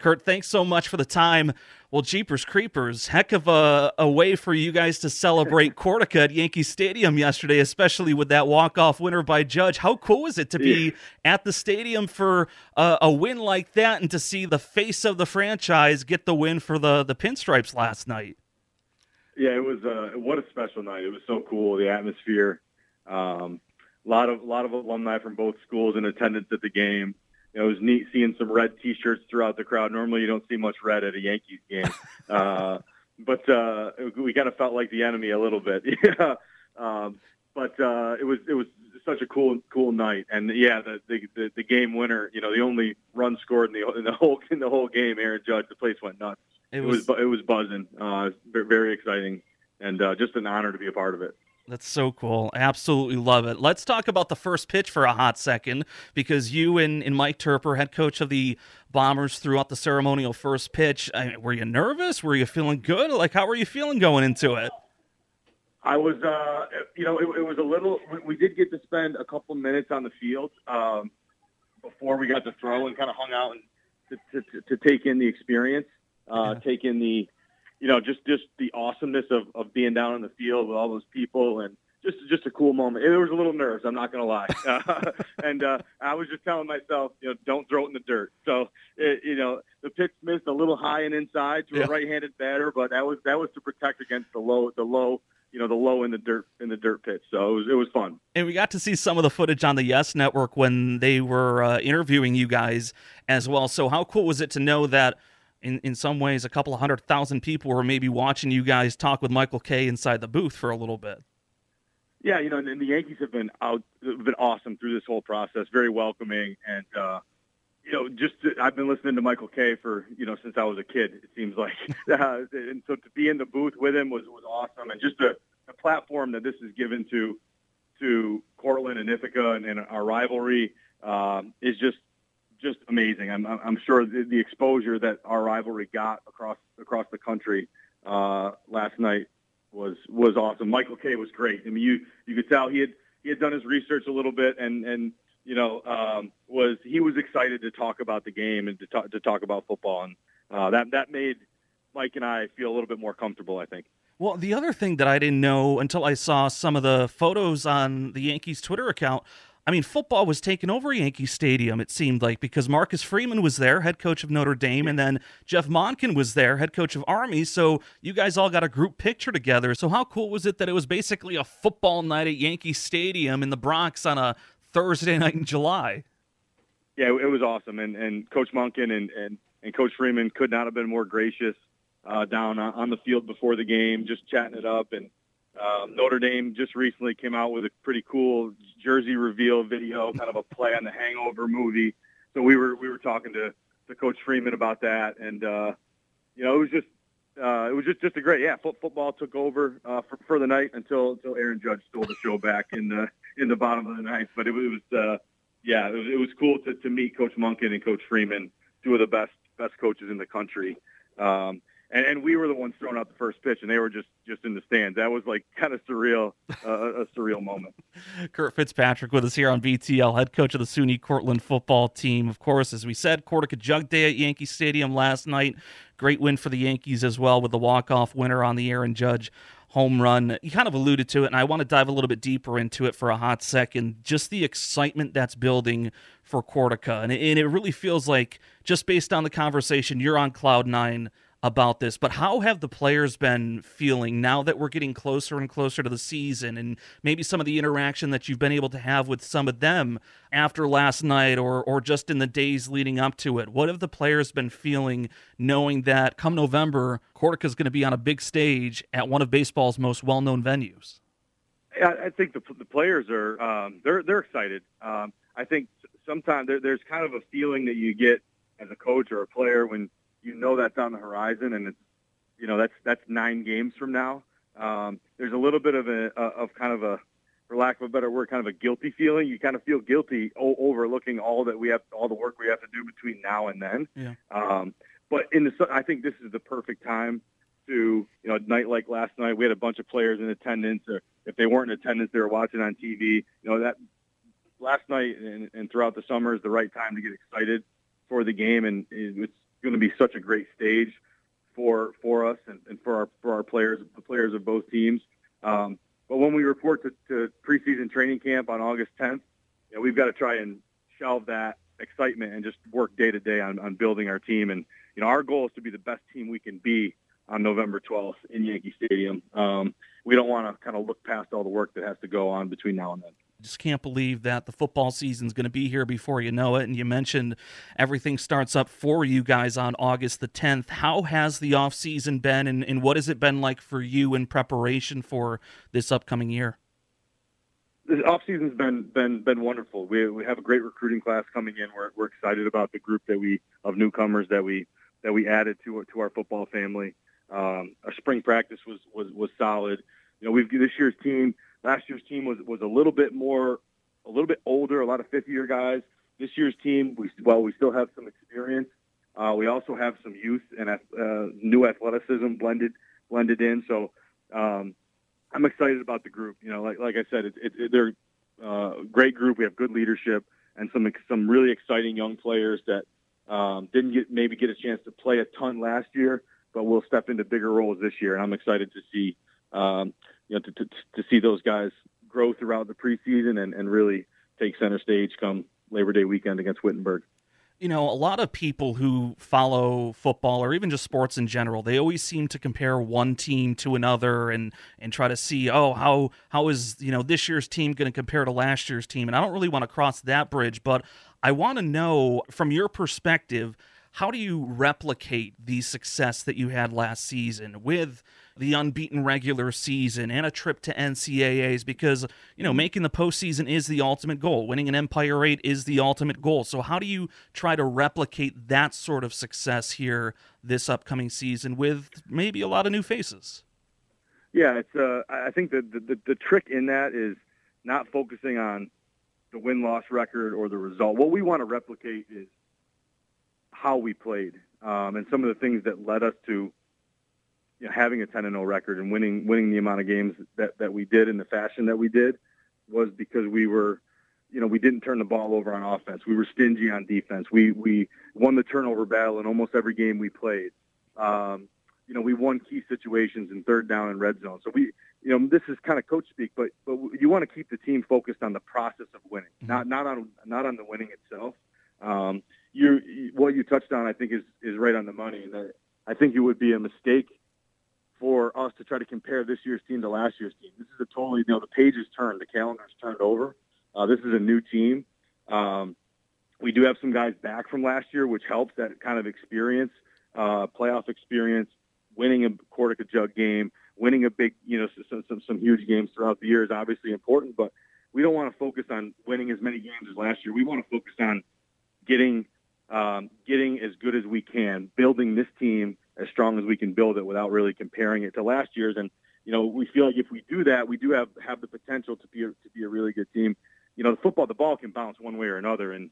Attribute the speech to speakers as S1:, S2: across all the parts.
S1: Kurt, thanks so much for the time. Well, Jeepers Creepers, heck of a way for you guys to celebrate Cortaca at Yankee Stadium yesterday, especially with that walk-off winner by Judge. How cool is it to be at the stadium for a win like that and to see the face of the franchise get the win for the Pinstripes last night?
S2: Yeah, it was what a special night. It was so cool, the atmosphere. A lot of alumni from both schools in attendance at the game. It was neat seeing some red T-shirts throughout the crowd. Normally, you don't see much red at a Yankees game, but we kind of felt like the enemy a little bit. Yeah, but it was such a cool night. And yeah, the game winner, the only run scored in the whole game, Aaron Judge. The place went nuts. It was buzzing. Very exciting, and just an honor to be a part of it.
S1: That's so cool. I absolutely love it. Let's talk about the first pitch for a hot second, because you and Mike Turper, head coach of the Bombers, threw out the ceremonial first pitch. Were you nervous? Were you feeling good? How were you feeling going into it?
S2: I was, it was a little. We did get to spend a couple minutes on the field before we got to throw, and kind of hung out and to take in the experience, take in the. Just the awesomeness of being down on the field with all those people, and just a cool moment. There was a little nerves, I'm not going to lie. And I was just telling myself, don't throw it in the dirt. So, the pitch missed a little high and inside to a right-handed batter, but that was to protect against the low in the dirt pitch. So it was fun.
S1: And we got to see some of the footage on the Yes Network when they were interviewing you guys as well. So how cool was it to know that in some ways, a couple of 100,000 people were maybe watching you guys talk with Michael Kay inside the booth for a little bit?
S2: Yeah, and the Yankees have been awesome through this whole process, very welcoming, and I've been listening to Michael Kay for since I was a kid. It seems like, and so to be in the booth with him was awesome, and just the platform that this is given to Cortland and Ithaca and our rivalry is just amazing. I'm sure the exposure that our rivalry got across the country last night was awesome. Michael Kay was great. I mean, you could tell he had done his research a little bit, and he was excited to talk about the game and to talk about football, and that made Mike and I feel a little bit more comfortable, I think.
S1: Well, the other thing that I didn't know until I saw some of the photos on the Yankees Twitter account, I mean, football was taking over Yankee Stadium, it seemed like, because Marcus Freeman was there, head coach of Notre Dame, and then Jeff Monken was there, head coach of Army, so you guys all got a group picture together. So how cool was it that it was basically a football night at Yankee Stadium in the Bronx on a Thursday night in July?
S2: Yeah, it was awesome, and Coach Monken and Coach Freeman could not have been more gracious down on the field before the game, just chatting it up, and Notre Dame just recently came out with a pretty cool jersey reveal video, kind of a play on the Hangover movie. So we were talking to Coach Freeman about that, and it was just a great football took over for the night until Aaron Judge stole the show back in the bottom of the ninth. But it was cool to meet Coach Monken and Coach Freeman, two of the best coaches in the country. And we were the ones throwing out the first pitch, and they were just in the stands. That was like kind of surreal, a surreal moment.
S1: Kurt Fitzpatrick with us here on BTL, head coach of the SUNY Cortland football team. Of course, as we said, Cortaca Jug Day at Yankee Stadium last night. Great win for the Yankees as well with the walk-off winner on the Aaron Judge home run. You kind of alluded to it, and I want to dive a little bit deeper into it for a hot second. Just the excitement that's building for Cortaca. And it really feels like, just based on the conversation, you're on cloud nine about this, but how have the players been feeling now that we're getting closer and closer to the season, and maybe some of the interaction that you've been able to have with some of them after last night or just in the days leading up to it? What have the players been feeling knowing that come November, Cortaca is going to be on a big stage at one of baseball's most well-known venues?
S2: Yeah, I think the players are they're excited. I think sometimes there's kind of a feeling that you get as a coach or a player when that's on the horizon, and it's that's 9 games from now. There's a little bit of a for lack of a better word, kind of a guilty feeling. You kind of feel guilty overlooking all the work we have to do between now and then.
S1: Yeah.
S2: But I think this is the perfect time to, a night like last night, we had a bunch of players in attendance, or if they weren't in attendance, they were watching on TV. That last night and throughout the summer is the right time to get excited for the game, and it's going to be such a great stage for us and for our players, the players of both teams. But when we report to preseason training camp on August 10th, we've got to try and shelve that excitement and just work day to day on building our team. And our goal is to be the best team we can be on November 12th in Yankee Stadium. We don't want to kind of look past all the work that has to go on between now and then.
S1: Just can't believe that the football season's going to be here before you know it. And you mentioned everything starts up for you guys on August the 10th. How has the off season been, and what has it been like for you in preparation for this upcoming year?
S2: This off season's been wonderful. We have a great recruiting class coming in. We're excited about the group of newcomers that we added to our football family. Our spring practice was solid. This year's team. Last year's team was a little bit older, a lot of fifth-year guys. This year's team, we still have some experience. We also have some youth and new athleticism blended in. So I'm excited about the group. Like I said, they're a great group. We have good leadership and some really exciting young players that didn't get a chance to play a ton last year, but will step into bigger roles this year. And I'm excited to see. To see those guys grow throughout the preseason and really take center stage come Labor Day weekend against Wittenberg.
S1: A lot of people who follow football or even just sports in general, they always seem to compare one team to another and try to see, how is, this year's team going to compare to last year's team? And I don't really want to cross that bridge, but I want to know from your perspective, how do you replicate the success that you had last season with the unbeaten regular season and a trip to NCAAs? Because, making the postseason is the ultimate goal. Winning an Empire 8 is the ultimate goal. So how do you try to replicate that sort of success here this upcoming season with maybe a lot of new faces?
S2: Yeah, I think that the trick in that is not focusing on the win-loss record or the result. What we want to replicate is how we played, and some of the things that led us to having a 10-0 record and winning the amount of games that we did in the fashion that we did was because we were, we didn't turn the ball over on offense. We were stingy on defense. We won the turnover battle in almost every game we played. We won key situations in third down and red zone. So this is kind of coach speak, but you want to keep the team focused on the process of winning, not on the winning itself. What you touched on, I think, is right on the money. And I think it would be a mistake for us to try to compare this year's team to last year's team. This is a totally, the page is turned, the calendar's turned over. This is a new team. We do have some guys back from last year, which helps that kind of experience, playoff experience, winning a Cortica Jug game, winning a big, some huge games throughout the year is obviously important, but we don't want to focus on winning as many games as last year. We want to focus on getting as good as we can, building this team as strong as we can build it without really comparing it to last year's. And, we feel like if we do that, we do have the potential to be a really good team. The ball can bounce one way or another. And,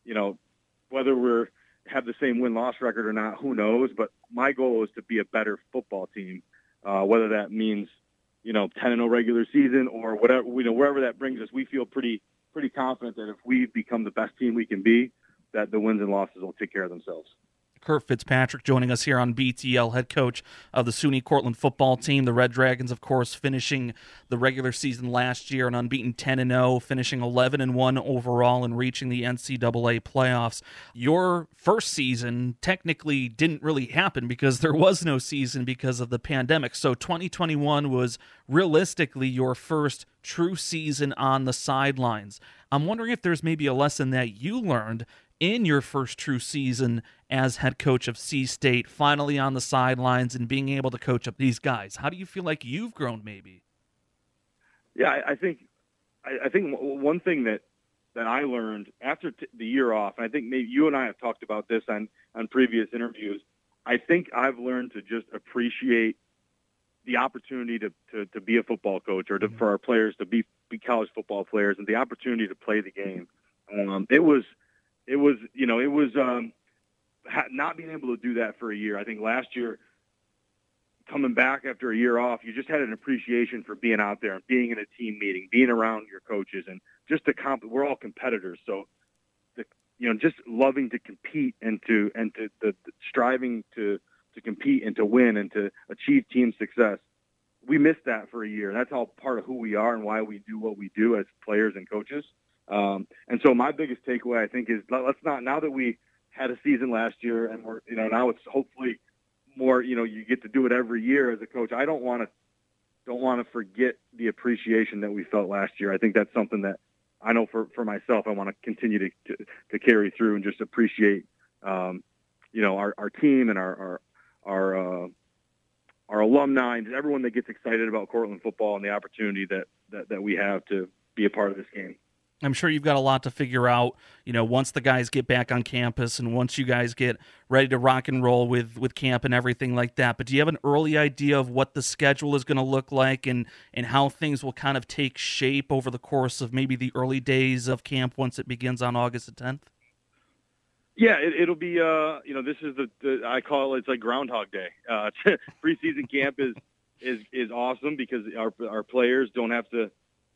S2: whether have the same win-loss record or not, who knows? But my goal is to be a better football team, whether that means, 10-0 regular season or whatever, wherever that brings us. We feel pretty confident that if we become the best team we can be, that the wins and losses will take care of themselves.
S1: Kurt Fitzpatrick joining us here on BTL, head coach of the SUNY Cortland football team. The Red Dragons, of course, finishing the regular season last year an unbeaten 10-0, finishing 11-1 overall and reaching the NCAA playoffs. Your first season technically didn't really happen because there was no season because of the pandemic. So 2021 was realistically your first true season on the sidelines. I'm wondering if there's maybe a lesson that you learned in your first true season as head coach of C-State, finally on the sidelines and being able to coach up these guys. How do you feel like you've grown maybe?
S2: Yeah, I think one thing that I learned after the year off, and I think maybe you and I have talked about this on previous interviews, I think I've learned to just appreciate the opportunity to be a football coach or for our players to be college football players and the opportunity to play the game. It was not being able to do that for a year. I think last year, coming back after a year off, you just had an appreciation for being out there and being in a team meeting, being around your coaches, and just we're all competitors. So just loving to compete and to the striving to compete and to win and to achieve team success. We missed that for a year. That's all part of who we are and why we do what we do as players and coaches. And so my biggest takeaway, I think, is let's not, now that we had a season last year and we're, now it's hopefully more, you get to do it every year as a coach. I don't want to forget the appreciation that we felt last year. I think that's something that I know for myself, I want to continue to carry through and just appreciate, our team and our alumni and everyone that gets excited about Cortland football and the opportunity that we have to be a part of this game.
S1: I'm sure you've got a lot to figure out, once the guys get back on campus and once you guys get ready to rock and roll with camp and everything like that. But do you have an early idea of what the schedule is going to look like and how things will kind of take shape over the course of maybe the early days of camp once it begins on August the 10th?
S2: Yeah, it'll be, this is I call it's like Groundhog Day. Preseason camp is awesome because our players don't have to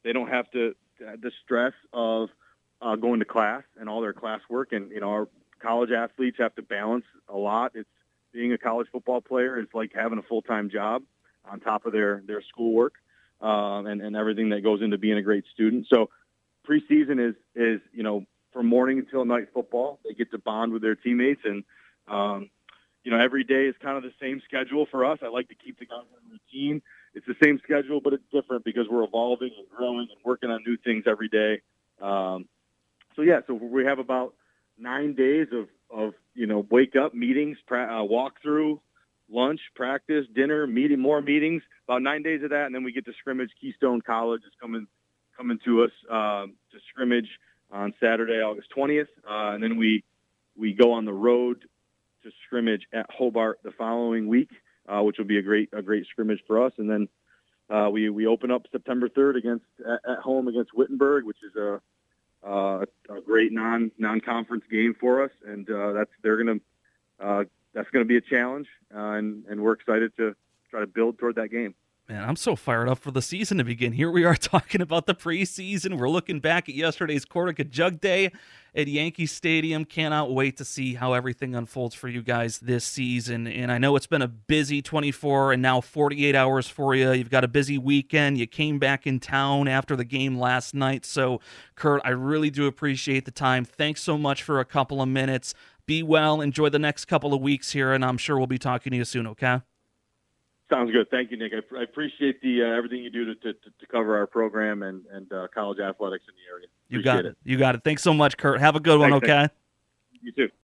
S2: the stress of going to class and all their classwork, and our college athletes have to balance a lot. It's being a college football player is like having a full-time job on top of their schoolwork and everything that goes into being a great student. So preseason is from morning until night football. They get to bond with their teammates, and every day is kind of the same schedule for us. I like to keep the guys on routine. It's the same schedule, but it's different because we're evolving and growing and working on new things every day. So we have about 9 days of wake up, meetings, walk through, lunch, practice, dinner, more meetings, about 9 days of that. And then we get to scrimmage. Keystone College is coming to us to scrimmage on Saturday, August 20th. And then we go on the road to scrimmage at Hobart the following week, which will be a great scrimmage for us. And then we open up September 3rd at home against Wittenberg, which is a great non-conference game for us, and that's going to be a challenge, and we're excited to try to build toward that game.
S1: Man, I'm so fired up for the season to begin. Here we are talking about the preseason. We're looking back at yesterday's Cortaca Jug Day at Yankee Stadium. Cannot wait to see how everything unfolds for you guys this season. And I know it's been a busy 24 and now 48 hours for you. You've got a busy weekend. You came back in town after the game last night. So, Kurt, I really do appreciate the time. Thanks so much for a couple of minutes. Be well. Enjoy the next couple of weeks here, and I'm sure we'll be talking to you soon, okay?
S2: Sounds good. Thank you, Nick. I appreciate the everything you do to cover our program and college athletics in the area.
S1: You got it. You got it. Thanks so much, Kurt. Have a good one, okay?
S2: Nick. You too.